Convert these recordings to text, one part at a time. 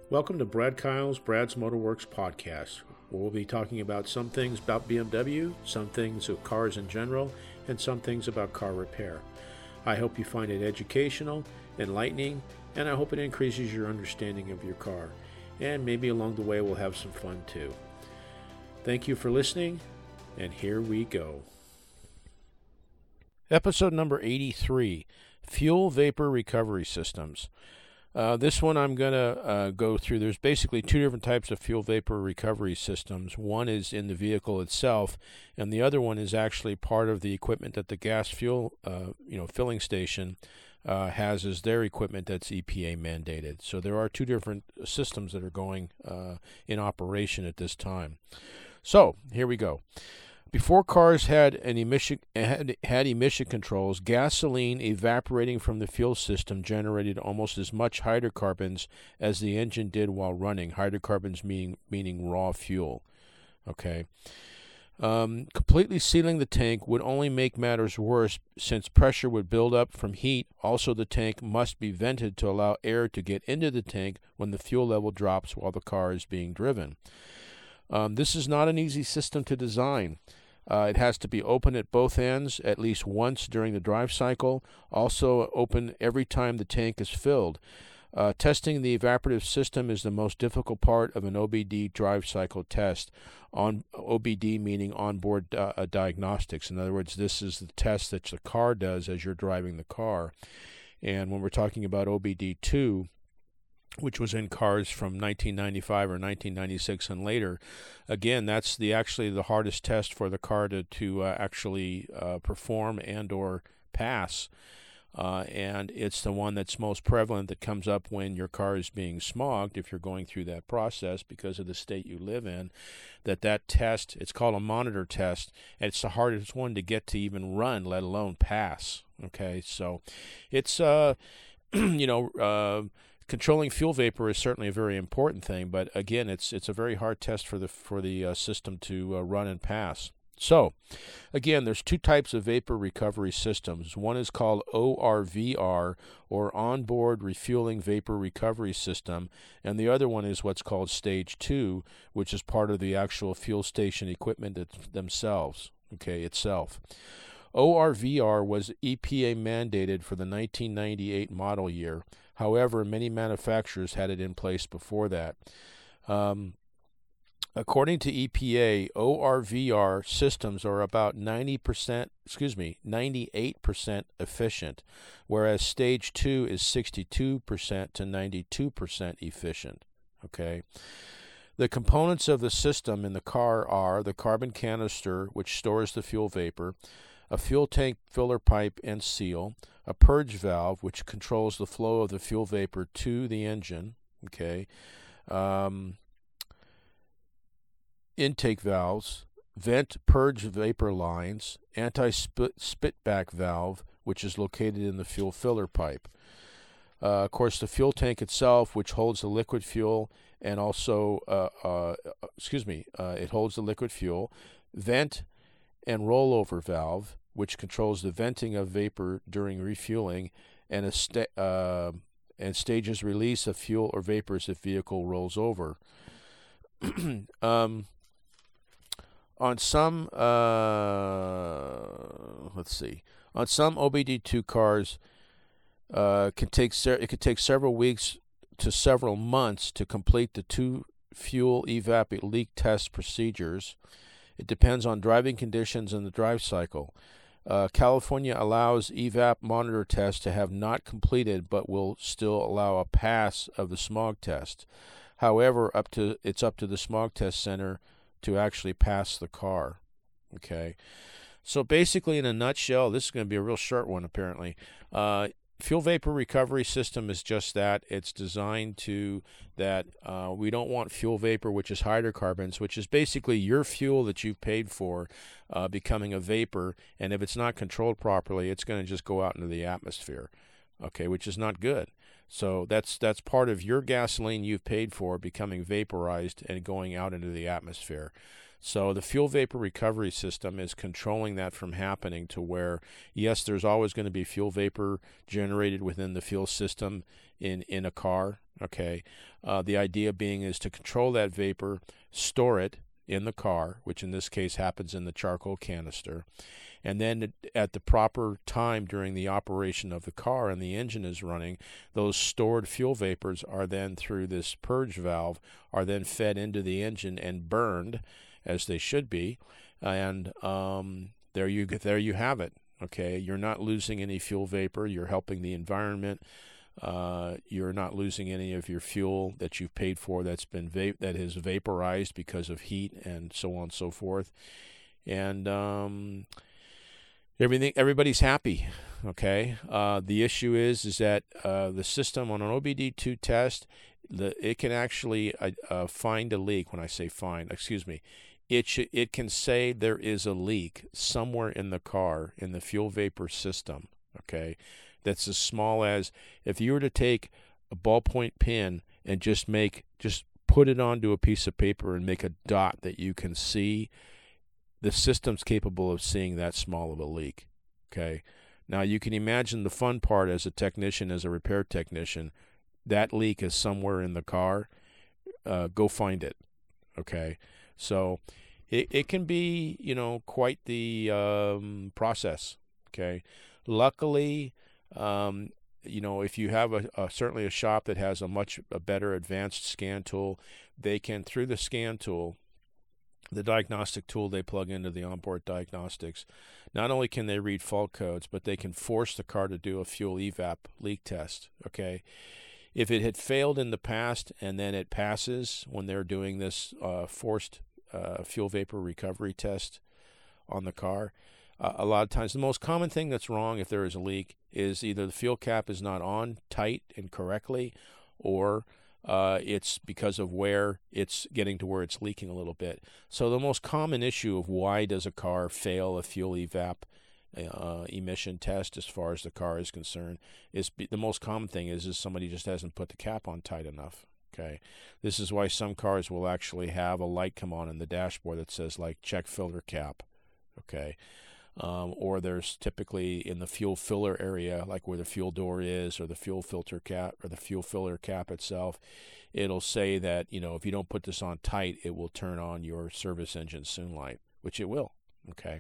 Welcome to Brad Kyle's Brad's Motorworks podcast, where we'll be talking about some things about BMW, some things of cars in general, and some things about car repair. I hope you find it educational, enlightening, and I hope it increases your understanding of your car. And maybe along the way we'll have some fun too. Thank you for listening, and here we go. Episode number 83, Fuel Vapor Recovery Systems. This one I'm going to go through. There's basically two different types of fuel vapor recovery systems. One is in the vehicle itself, and the other one is actually part of the equipment that the gas fuel filling station has as their equipment that's EPA mandated. So there are two different systems that are going in operation at this time. So here we go. Before cars had emission controls, gasoline evaporating from the fuel system generated almost as much hydrocarbons as the engine did while running. Hydrocarbons meaning raw fuel. Okay. Completely sealing the tank would only make matters worse since pressure would build up from heat. Also, the tank must be vented to allow air to get into the tank when the fuel level drops while the car is being driven. This is not an easy system to design. It has to be open at both ends at least once during the drive cycle, also open every time the tank is filled. Testing the evaporative system is the most difficult part of an OBD drive cycle test. On OBD meaning onboard diagnostics. In other words, this is the test that the car does as you're driving the car. And when we're talking about OBD2, which was in cars from 1995 or 1996 and later, again, that's actually the hardest test for the car to actually perform and or pass. And it's the one that's most prevalent that comes up when your car is being smogged, if you're going through that process because of the state you live in, that test, it's called a monitor test, and it's the hardest one to get to even run, let alone pass. Okay, so it's, controlling fuel vapor is certainly a very important thing, but again, it's a very hard test for the system to run and pass. So, again, there's two types of vapor recovery systems. One is called ORVR, or Onboard Refueling Vapor Recovery System, and the other one is what's called Stage 2, which is part of the actual fuel station equipment themselves, itself. ORVR was EPA mandated for the 1998 model year. However, many manufacturers had it in place before that. According to EPA, ORVR systems are about 98% efficient, whereas Stage 2 is 62% to 92% efficient. Okay. The components of the system in the car are the carbon canister, which stores the fuel vapor, a fuel tank filler pipe and seal, a purge valve, which controls the flow of the fuel vapor to the engine, intake valves, vent purge vapor lines, anti-spitback valve, which is located in the fuel filler pipe. Of course, the fuel tank itself, which holds the liquid fuel, and also, it holds the liquid fuel, vent and rollover valve, which controls the venting of vapor during refueling, and stages release of fuel or vapors if vehicle rolls over. On some OBD2 cars, it could take several weeks to several months to complete the two fuel evap leak test procedures. It depends on driving conditions and the drive cycle. California allows evap monitor tests to have not completed, but will still allow a pass of the smog test. However, it's up to the smog test center to actually pass the car. Okay, so basically, in a nutshell, this is going to be a real short one. Apparently, fuel vapor recovery system is just that. It's designed to that we don't want fuel vapor, which is hydrocarbons, which is basically your fuel that you've paid for, becoming a vapor. And if it's not controlled properly, it's going to just go out into the atmosphere, which is not good. So that's part of your gasoline you've paid for becoming vaporized and going out into the atmosphere. So the fuel vapor recovery system is controlling that from happening to where, yes, there's always going to be fuel vapor generated within the fuel system in a car. Okay, the idea being is to control that vapor, store it in the car, which in this case happens in the charcoal canister, and then at the proper time during the operation of the car and the engine is running, those stored fuel vapors are then through this purge valve are then fed into the engine and burned as they should be, and there you have it. Okay, you're not losing any fuel vapor. You're helping the environment. You're not losing any of your fuel that you've paid for that has vaporized because of heat and so on and so forth, and everybody's happy. Okay, the issue is that the system on an OBD2 test, it can actually find a leak. When I say find, excuse me, it can say there is a leak somewhere in the car in the fuel vapor system. Okay, that's as small as if you were to take a ballpoint pen and just put it onto a piece of paper and make a dot that you can see. The system's capable of seeing that small of a leak. Okay, now you can imagine the fun part as a technician, as a repair technician. That leak is somewhere in the car. Go find it. Okay, so it can be quite the process. Okay, luckily. If you have certainly a shop that has a better advanced scan tool, they can, through the scan tool, the diagnostic tool they plug into the onboard diagnostics, not only can they read fault codes, but they can force the car to do a fuel evap leak test. Okay, if it had failed in the past and then it passes when they're doing this forced fuel vapor recovery test on the car, a lot of times the most common thing that's wrong if there is a leak is either the fuel cap is not on tight and correctly, or it's because of where it's getting to where it's leaking a little bit. So the most common issue of why does a car fail a fuel evap emission test as far as the car is concerned is the most common thing is somebody just hasn't put the cap on tight enough. Okay, this is why some cars will actually have a light come on in the dashboard that says like check filter cap. Okay. Or there's typically in the fuel filler area, like where the fuel door is, or the fuel filter cap, or the fuel filler cap itself, it'll say that, if you don't put this on tight, it will turn on your service engine soon light, which it will. Okay.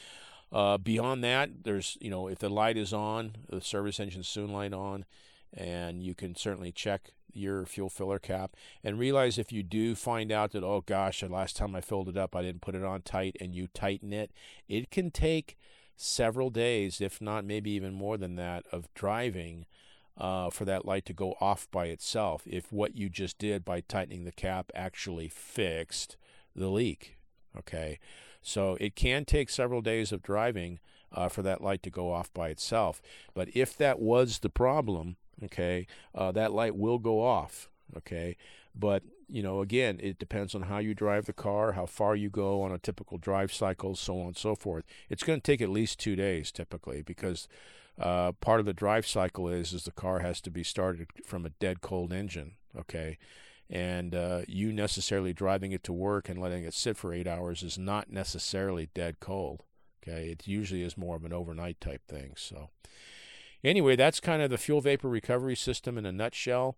Beyond that, there's, if the light is on, the service engine soon light on, and you can certainly check your fuel filler cap and realize if you do find out that, oh gosh, the last time I filled it up I didn't put it on tight, and you tighten it, it can take several days, if not maybe even more than that, of driving for that light to go off by itself if what you just did by tightening the cap actually fixed the leak. Okay, so it can take several days of driving for that light to go off by itself. But if that was the problem, okay, that light will go off. Okay, but again, it depends on how you drive the car, how far you go on a typical drive cycle, so on and so forth. It's going to take at least 2 days typically, because part of the drive cycle is the car has to be started from a dead cold engine. Okay, and you necessarily driving it to work and letting it sit for 8 hours is not necessarily dead cold. Okay, it usually is more of an overnight type thing. So anyway, that's kind of the fuel vapor recovery system in a nutshell.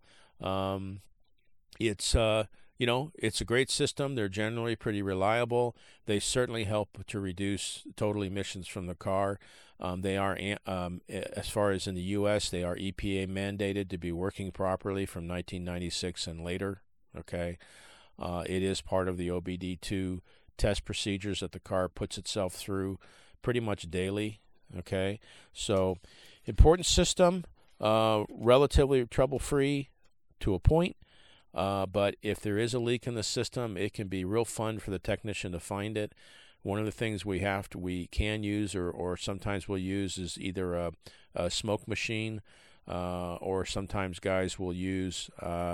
It's it's a great system. They're generally pretty reliable. They certainly help to reduce total emissions from the car. They are, as far as in the U.S., they are EPA mandated to be working properly from 1996 and later. Okay, it is part of the OBD2 test procedures that the car puts itself through pretty much daily. Okay, so important system, relatively trouble-free to a point. But if there is a leak in the system, it can be real fun for the technician to find it. One of the things we can use or sometimes we'll use is either a smoke machine, or sometimes guys will use,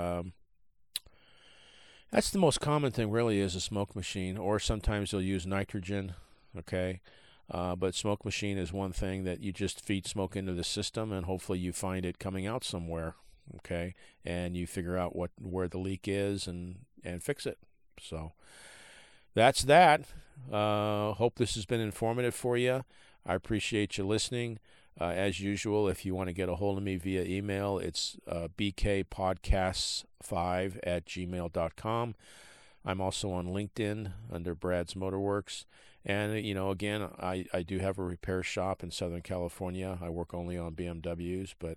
that's the most common thing really, is a smoke machine, or sometimes they'll use nitrogen. Okay, but smoke machine is one thing that you just feed smoke into the system and hopefully you find it coming out somewhere. Okay, and you figure out where the leak is and fix it. So that's that. Hope this has been informative for you. I appreciate you listening. As usual, if you want to get a hold of me via email, it's bkpodcasts5@gmail.com. I'm also on LinkedIn under Brad's Motorworks. And, again, I do have a repair shop in Southern California. I work only on BMWs, but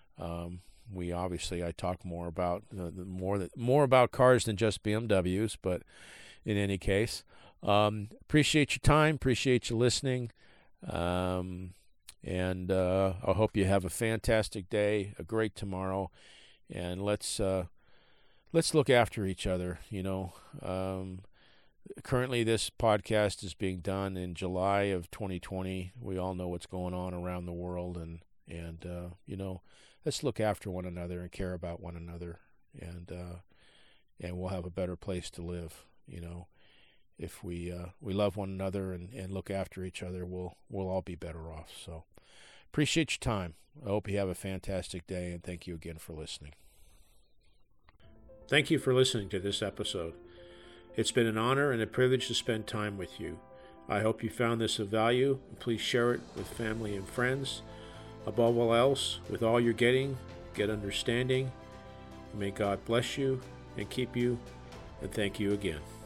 I talk more about more about cars than just BMWs. But in any case, appreciate your time, appreciate you listening, and I hope you have a fantastic day, a great tomorrow, and let's look after each other. Currently, this podcast is being done in July of 2020. We all know what's going on around the world, and let's look after one another and care about one another, and we'll have a better place to live. If we love one another and look after each other, we'll all be better off. So, appreciate your time. I hope you have a fantastic day, and thank you again for listening. Thank you for listening to this episode. It's been an honor and a privilege to spend time with you. I hope you found this of value, and please share it with family and friends. Above all else, with all you're getting, get understanding. May God bless you and keep you, and thank you again.